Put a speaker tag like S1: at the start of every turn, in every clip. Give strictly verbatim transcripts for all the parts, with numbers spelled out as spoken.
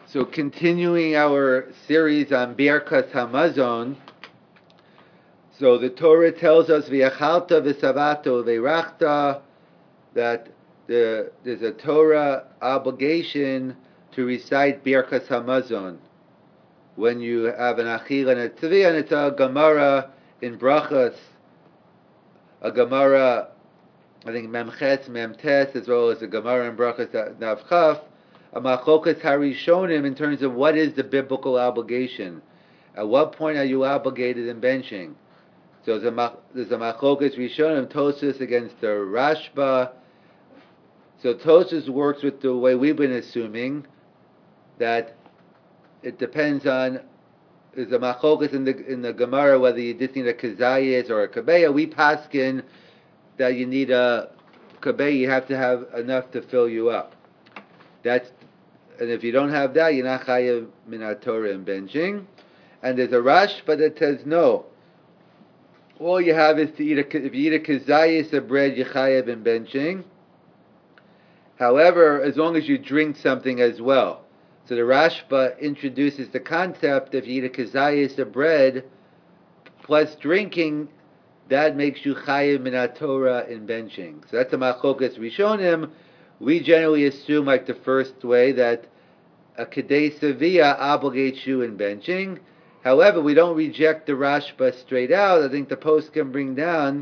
S1: So continuing our series on Birkas Hamazon, so the Torah tells us V'yachalta v'savato v'rachta that the, there's a Torah obligation to recite Birkas Hamazon when you have an Achil and a Tzvi, and it's a Gemara in Brachas, a Gemara, I think Memches, Memtes, as well as a Gemara in Brachas Navchaf, a Machokas Harishonim in terms of what is the biblical obligation. At what point are you obligated in benching? So there's a, there's a Machokas Rishonim, Tosas against the Rashba. So Tosas works with the way we've been assuming, that it depends on, there's a Machokas in the in the Gemara whether you just need a Kazayas or a Kabeya. We paskin that you need a Kabeya, you have to have enough to fill you up. That's, and if you don't have that, you're not chayav min Torah in benching. And there's a Rashba that says no. All you have is to eat a, if you eat a kazayis of bread, you're chayav in benching. However, as long as you drink something as well. So the Rashba introduces the concept if you eat a kazayis of bread plus drinking, that makes you chayav min Torah in benching. So that's a machokas rishonim. We generally assume, like the first way, that a Kedei Sevilla obligates you in benching. However, we don't reject the Rashba straight out. I think the post can bring down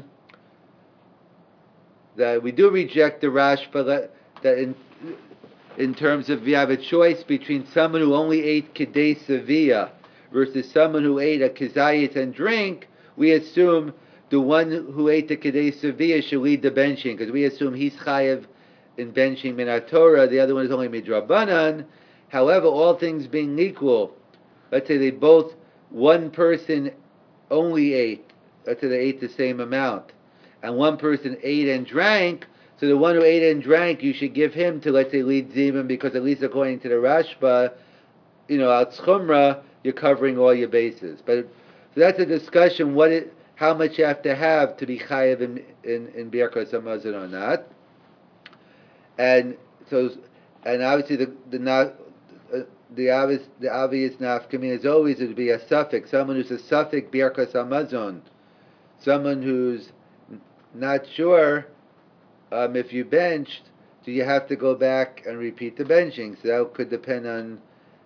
S1: that we do reject the Rashba, that, that in, in terms of, you have a choice between someone who only ate Kedei Sevilla versus someone who ate a Kazayit and drink. We assume the one who ate the Kedei Sevilla should lead the benching, because we assume he's chayav in benching min Torah, the other one is only midrabanan. However, all things being equal, let's say they both, one person only ate, let's say they ate the same amount, and one person ate and drank, so the one who ate and drank, you should give him to, let's say, lead zimun, because at least according to the Rashba, you know, al tzchumra, you're covering all your bases. But so that's a discussion, what it, how much you have to have to be chayav in, in, in Birkas Hamazon or not. And so, and obviously the the not, uh, the obvious the obvious nafkamin is always to be a suffix, someone who's a suffix Birkas Hamazon, someone who's not sure um, if you benched, do you have to go back and repeat the benching? So that could depend on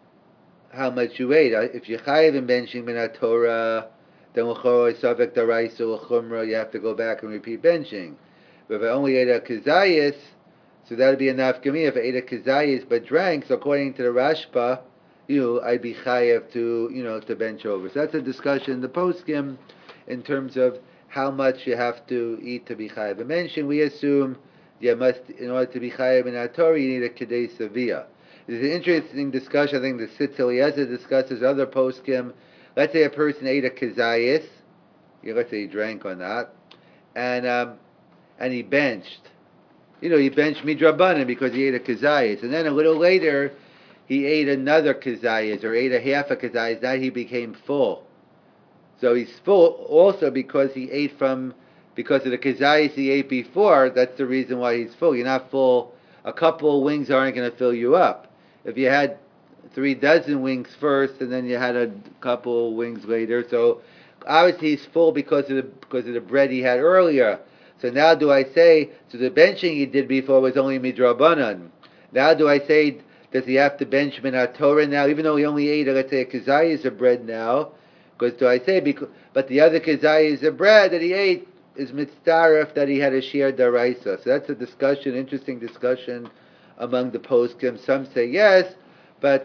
S1: how much you ate. If you're chayiv in benching min Torah, then l'chorah suffix daraisa l'chumra, you have to go back and repeat benching. But if I only ate a kazayis, so that would be enough for me if I ate a kazayis but drank. So according to the Rashba, you know, I'd be chayav to, you know, to bench over. So that's a discussion in the poskim in terms of how much you have to eat to be chayav. I mentioned we assume you must, in order to be chayav in Torah, you need a kedei sevilla. It's an interesting discussion. I think the Sitz Eliezer discusses other poskim. Let's say a person ate a kazayis, you know, let's say he drank or not, and um, and he benched. You know, he benched midrabanan because he ate a kazayis, and then a little later, he ate another kazayis or ate a half a kazayis. Now he became full. So he's full also because he ate from, because of the kazayis he ate before. That's the reason why he's full. You're not full. A couple of wings aren't going to fill you up. If you had three dozen wings first, and then you had a couple of wings later, so obviously he's full because of the because of the bread he had earlier. So now do I say, so the benching he did before was only midrabanan. Now do I say, does he have to bench min Torah now, even though he only ate, let's say, a kazayis of bread now? Because do I say, because, but the other kazayis of bread that he ate is mitzdaref that he had a shear daraisa. So that's a discussion, interesting discussion among the poskim. Some say yes, but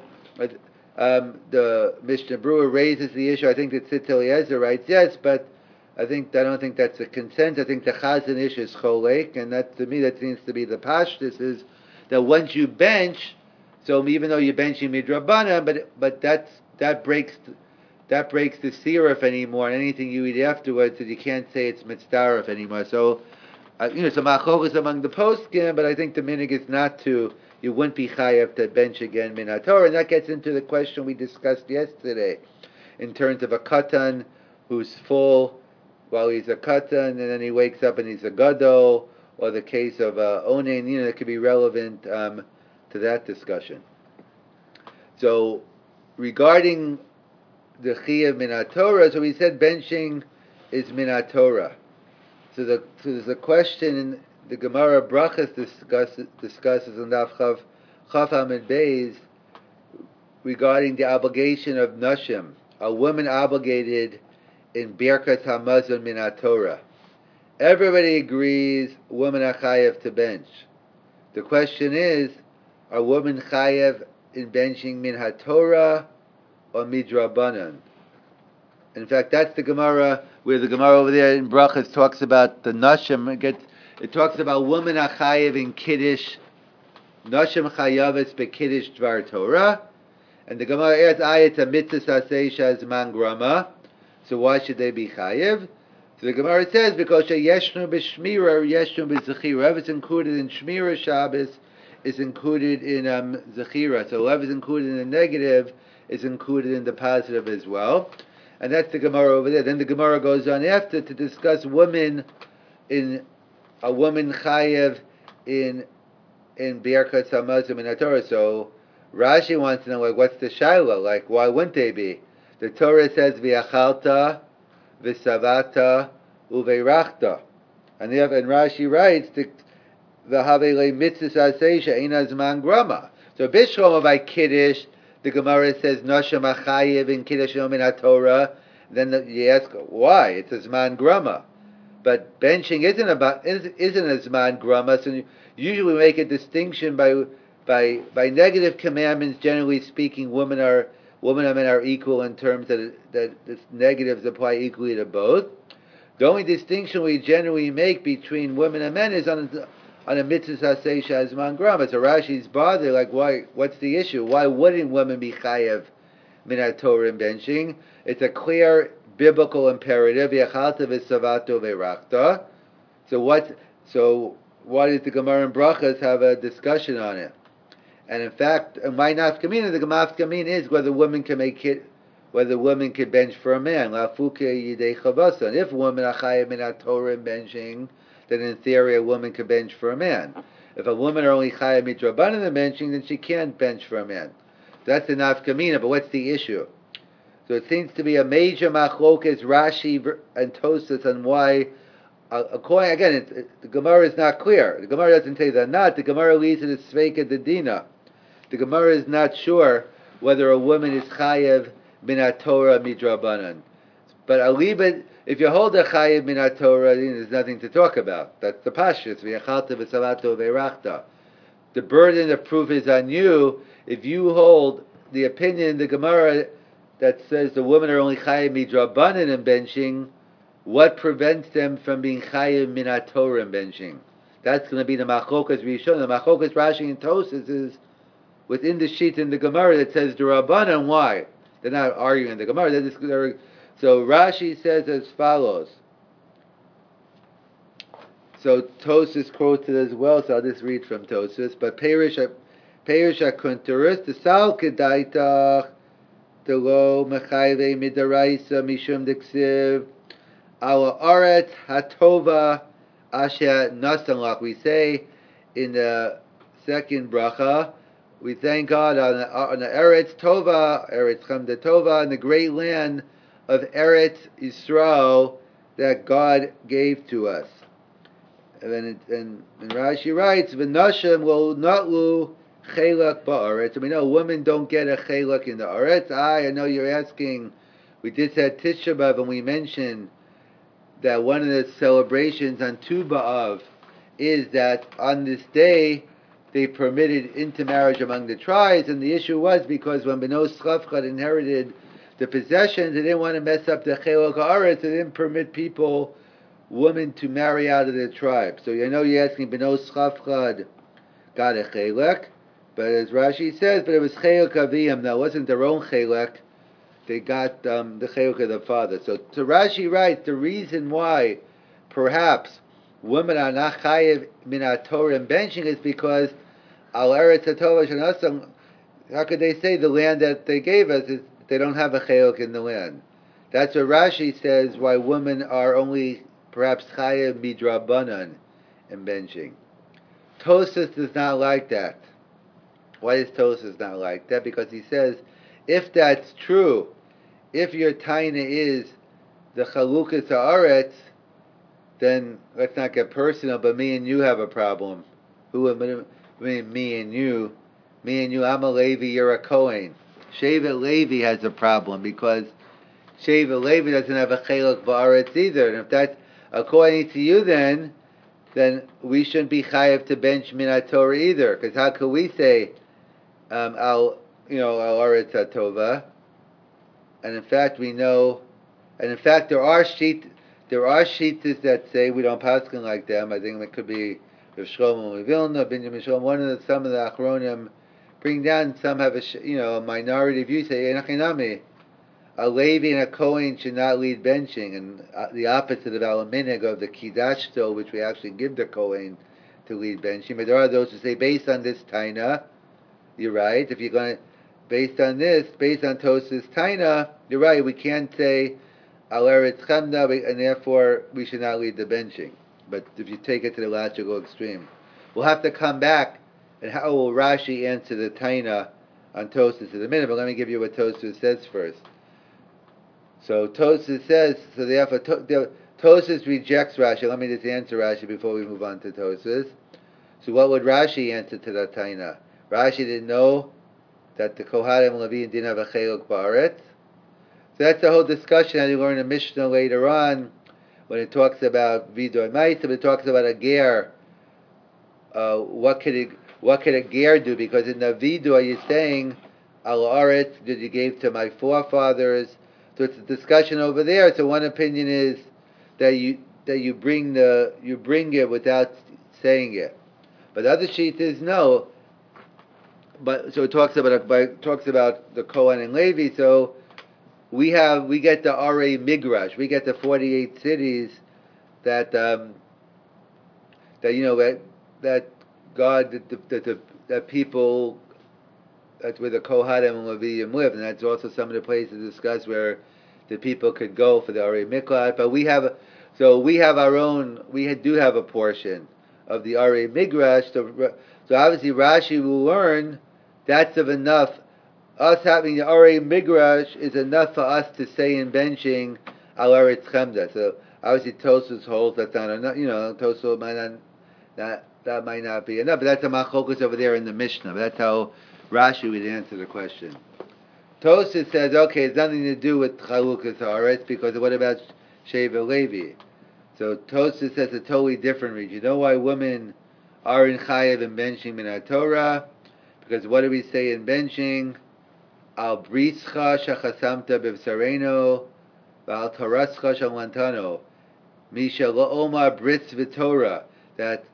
S1: um, the Mishnah Brewer raises the issue. I think that Sitz Eliezer writes yes, but I think I don't think that's a consensus. I think the Chazon Ish is cholek, and that to me that seems to be the pashtus, is that once you bench, so even though you're benching midrabana, but but that's that breaks that breaks the siruf anymore, and anything you eat afterwards, that you can't say it's mitzdaref anymore. So uh, you know, some machokas among the poskim, but I think the minig is not to. You wouldn't be chayav to bench again min Torah, and that gets into the question we discussed yesterday, in terms of a katan who's full while he's a katan, and then he wakes up and he's a gadol, or the case of uh, onen, you know, that could be relevant um, to that discussion. So regarding the Chiyuv min Torah, so we said benching is min Torah. So, the, so there's a question in the Gemara Brachas discusses, discusses in Daf Chav Chaf Amid Beis regarding the obligation of Nashim, a woman obligated in Birkas Hamazon min Torah. Everybody agrees women are chayev to bench. The question is, are women chayev in benching min Torah or midrabanan? In fact, that's the Gemara where the Gemara over there in Brachas talks about the Nashim. It, gets, it talks about women are chayev in Kiddush, Nashim chayavis bekiddush dvar Torah, and the Gemara asks, "Ayat a mitzvah sasei shazman grama." So why should they be chayev? So the Gemara says because yeshnu b'shmira, yeshnu b'zechira. Whatever's included in shmira Shabbos is included in um, zechira. So whatever's included in the negative is included in the positive as well. And that's the Gemara over there. Then the Gemara goes on after to discuss women in a woman chayev in in Birkas Hamazon min Torah. So Rashi wants to know, like, what's the shaila? Like, why wouldn't they be? The Torah says v'achalta, v'savata, uveirachta, and the and Rashi writes the v'havei mitzvah aseisha eina zman grama. So bishlomo by kiddush, the Gemara says nashim achayev in kiddush min Torah. Then the, you ask why? It's a zman grama, but benching isn't about isn't a zman grama. So usually we make a distinction by by by negative commandments. Generally speaking, women are women and men are equal in terms that that the negatives apply equally to both. The only distinction we generally make between women and men is on on a mitzvah seisha zman grama. So Rashi's bothered, like, why? What's the issue? Why wouldn't women be chayev min Torah in benching? It's a clear biblical imperative. Yachalta v'savato ve'rachta. So what? So why does the Gemara and Brachas have a discussion on it? And in fact, my nafkamina, the nafkamina is whether women can make it, whether women can bench for a man. Lafuke yidei chavasa. And if women are chayev min Torah in benching, then in theory a woman can bench for a man. If a woman are only chayev midrabanan in benching, then she can't bench for a man. That's the nafkamina. But what's the issue? So it seems to be a major machlokas Rashi and Tosas on why. Uh, according again, it's, it, the Gemara is not clear. The Gemara doesn't say that not. The Gemara leads to the Sveika Dedina. The Gemara is not sure whether a woman is chayev min Torah midrabanan. But alibet, if you hold a chayev min Torah, there's nothing to talk about. That's the pashtus. V'yachalta v'savato ve'rachta. The burden of proof is on you if you hold the opinion in the Gemara that says the women are only chayev midrabanan in benching. What prevents them from being chayev min Torah in benching? That's going to be the machlokas Rishon. The machlokas Rashi and Tosas is within the sheet in the Gemara that says the Rabbanan. Why? They're not arguing the Gemara. They're just, they're, so Rashi says as follows. So Tosas quotes it as well. So I'll just read from Tosas. But Perish Perish Akunturus the Sal Kedaitach the Lo Mechayve Midaraisa Mishum Diksiv Our Aretz Hatova Asher Nasanlach. We say in the second bracha, we thank God on the, on the Eretz Tova, Eretz Chamda Tova, and the great land of Eretz Yisrael that God gave to us. And then it, and, and Rashi writes, "V'nashim lo natlu chelak ba'aretz." And we know women don't get a chelak in the Aretz. I, I know you're asking. We did say Tisha B'av, and we mentioned that one of the celebrations on Tu B'Av is that on this day they permitted intermarriage among the tribes, and the issue was because when Beno Tzlafchad inherited the possessions, they didn't want to mess up the Chelak Haaretz, they didn't permit people, women, to marry out of their tribe. So I know you're asking, Beno Tzlafchad got a Chelak, but as Rashi says, but it was Chelak Aviyam, that wasn't their own Chelak, they got um, the Chelak of the father. So to Rashi writes, the reason why perhaps women are not chayev min Torah and benching is because al eretz hatova shenasam. How could they say the land that they gave us is they don't have a chayok in the land? That's what Rashi says. Why women are only perhaps chayev midrabanan in benching. Tosas does not like that. Why is Tosfos not like that? Because he says, if that's true, if your taina is the chalukas haaretz, then let's not get personal. But me and you have a problem. Who am I? Me and you. Me and you. I'm a Levi. You're a Kohen. Shevet Levi has a problem because Shevet Levi doesn't have a chelak ba'aretz either. And if that's according to you, then then we shouldn't be chayav to bench minat Torah either. Because how could we say um, al you know al aretz hatova? And in fact, we know, and in fact, there are sheet there are sheetas that say we don't paskin like them. I think it could be Rav Shlomo Vilna, Benjamin Shlomo. One of the, some of the achronim bring down. Some have a you know a minority view. Say enachinami. A Levi and a Kohen should not lead benching, and uh, the opposite of Alaminig of the Kiddush still, which we actually give the Kohen to lead benching. But there are those who say, based on this Taina, you're right. If you're going to, based on this, based on Tos's Taina, you're right. We can't say Al Eretz Chemda, and therefore we should not lead the benching. But if you take it to the logical extreme, we'll have to come back. And how will Rashi answer the Taina on Tosas in a minute? But let me give you what Tosas says first. So Tosas says, so therefore to, Tosas rejects Rashi. Let me just answer Rashi before we move on to Tosas. So what would Rashi answer to that Taina? Rashi didn't know that the Kohanim and Leviim didn't have a Cheluk Ba'aretz. So that's the whole discussion that you learn in Mishnah later on when it talks about Vidor Ma'isa, but it talks about a ger. Uh, what could it, what could a ger do? Because in the Vidor you're saying Al Aretz that you gave to my forefathers. So it's a discussion over there. So one opinion is that you that you bring the you bring it without saying it, but the other sheet is no. But so it talks about it talks about the Kohen and Levi. So we have we get the Arei Migrash. We get the forty-eight cities that um, that you know that that God that the, that, the, that people. That's where the Kohanim and Leviim live, and that's also some of the places discussed where the people could go for the Arei Miklat. But we have, so we have our own. We do have a portion of the Arei Migrash. So, so obviously Rashi will learn that's of enough. Us having the Arei Migrash is enough for us to say in benching Al Eretz Chemda. So obviously Tosfos holds that's not enough. You know, Tosfos might not, not that might not be enough. But that's a machlokus over there in the Mishnah. But that's how Rashi would answer the question. Tosfos says, okay, it's nothing to do with Chalukas Haaretz, because what about Shevet Levi? So Tosfos says a totally different reason. You know why women are in Chayav and benching Minat Torah? Because what do we say in benching? Al brischa shachasamta b'vsareno v'al tarascha shalantano misha la'omar bris v'torah. That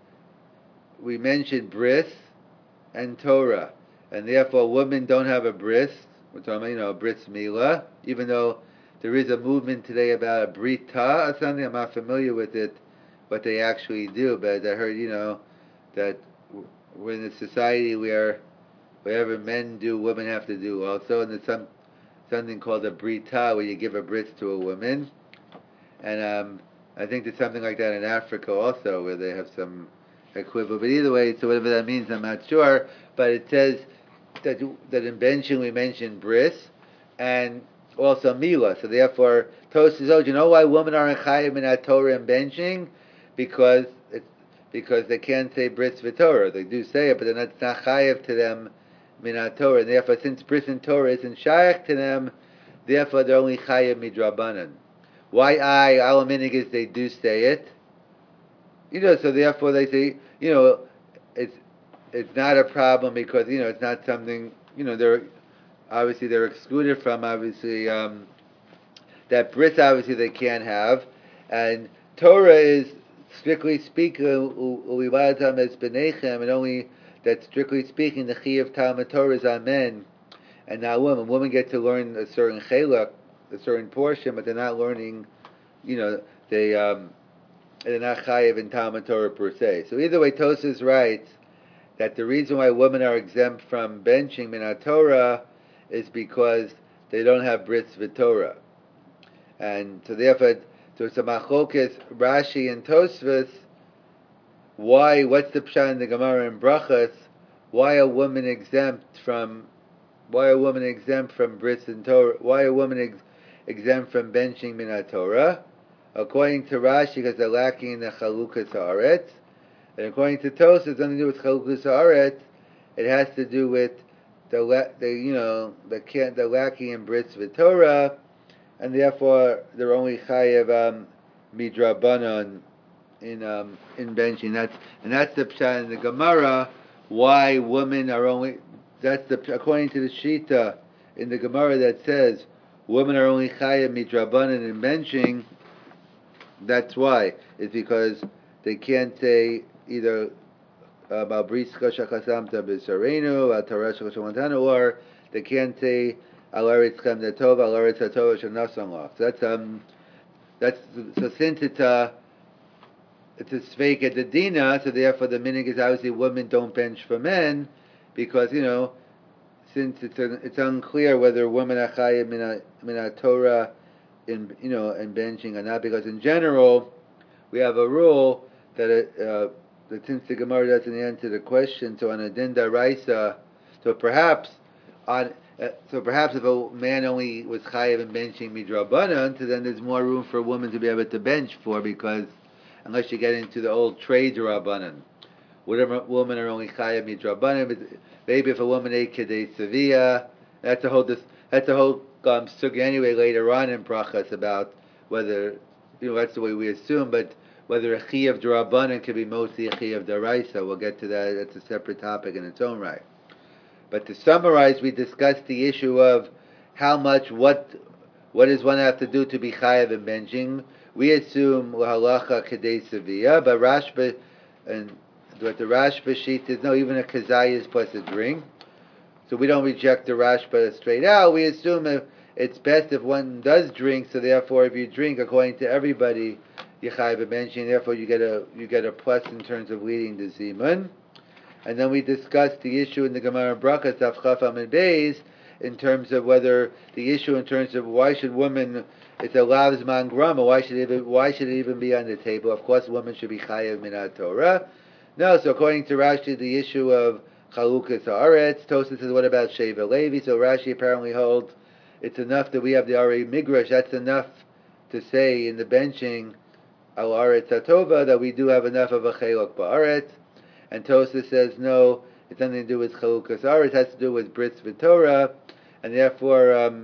S1: we mentioned bris and Torah. And therefore, women don't have a bris. We're talking about, you know, a bris milah. Even though there is a movement today about a brita or something, I'm not familiar with it, what they actually do. But I heard, you know, that we're in a society where whatever men do, women have to do also. And there's some something called a brita, where you give a bris to a woman. And um, I think there's something like that in Africa also, where they have some equivalent. But either way, so whatever that means, I'm not sure. But it says that that in benching we mentioned bris and also milah. So therefore, Tosfos says, oh, do you know why women are in chayav minat Torah and benching? Because it's because they can't say bris v'torah. They do say it, but then it's not chayav to them minat Torah. And therefore, since bris and Torah isn't shaykh to them, therefore they're only chayav midrabanan. Why I alaminig is they do say it. You know, so therefore they say, you know, it's it's not a problem because, you know, it's not something, you know, they're obviously they're excluded from, obviously um, that bris obviously they can't have, and Torah is strictly speaking ulivatam es benechem, and only that strictly speaking the chi of Talmud Torah is on men and not women. Women get to learn a certain chelak, a certain portion, but they're not learning, you know, they um, they're not chayiv in Talmud Torah per se. So either way, Tosfos writes that the reason why women are exempt from benching minat Torah is because they don't have bris v'torah, and so therefore, so it's a machlokas Rashi and Tosfos. Why? What's the pshat in the Gemara in Brachas? why a woman exempt from why a woman exempt from bris and Torah? Why a woman ex, exempt from benching min Torah? According to Rashi, because they're lacking in the chalukas haaretz, and according to Tosfos, it's nothing to do with chalukas haaretz. It has to do with the, the you know the can't the lacking in bris v'Torah, and therefore they're only chayev um, midrabanan in um, in benching. That's and that's the pshat in the Gemara. Why women are only that's the according to the Shita in the Gemara that says women are only chayev midrabanan in benching. That's why it's because they can't say either Malbriska Shakasamta Bisarenu, Al Tarash Shkamantana, or they can't say Al Eretz Chem Netova, Al Eretz Hatova Shanasanglah. So that's um that's so since it's a it's a Sveik at the Dina, so therefore the meaning is obviously women don't bench for men, because you know since it's a, it's unclear whether women are chayav min min Torah in you know in benching or not, because in general we have a rule that it, uh, that since the Gemara doesn't answer the question, so on a din daraisa, so perhaps on uh, so perhaps if a man only was chayav in benching midrabanan, so then there's more room for a woman to be able to bench for, because unless you get into the old trade rabbanan, whatever women are only chayav midrabanan, maybe if a woman ate kedei sevilla, that's a whole this that's a whole um, sugya anyway later on in brachas about whether you know that's the way we assume, but whether a chi of Darabanan can be mostly a chi of Daraisa. We'll get to that. That's a separate topic in its own right. But to summarize, we discussed the issue of how much, what what does one have to do to be chayav in benching. We assume halacha kedei sevilla, but Rashba, and what the Rashba sheet is, no, even a kazayas plus a drink. So we don't reject the Rashba straight out. We assume if it's best if one does drink, so therefore if you drink, according to everybody, Yechai benching, therefore you get a you get a plus in terms of leading the Zimun. And then we discussed the issue in the Gemara Brachas of Chafam and Beis in terms of whether the issue in terms of why should women, it's a lavzman grama, why should it even, why should it even be on the table? Of course, women should be chayav min Torah. No, so according to Rashi, the issue of chalukas haaretz. Tosfos says, what about Sheva Levi? So Rashi apparently holds it's enough that we have the Ari Migrash. That's enough to say in the benching al aretz hatova that we do have enough of a chelok ba'aretz. And Tosfos says no, it's nothing to do with chalukas aretz. It has to do with bris v'Torah, and therefore, um,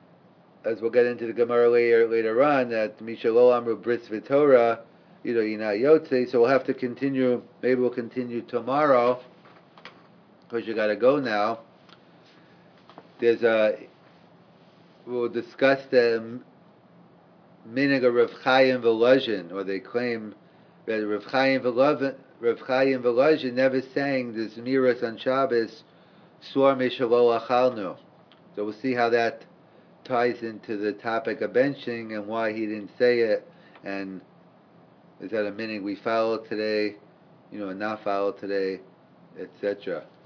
S1: as we'll get into the Gemara later later on, that mishalo amru bris v'Torah, you know, yina yotze. So we'll have to continue. Maybe we'll continue tomorrow because you got to go now. There's a we'll discuss the minig of Rav Chaim Volozhin, or they claim that Rav Chaim Volozhin, Rav Chaim Volozhin never sang the Zmiras on Shabbos, Suar Meshalo Achalnu. So we'll see how that ties into the topic of benching and why he didn't say it, and is that a minig we follow today, you know, not follow today, et cetera.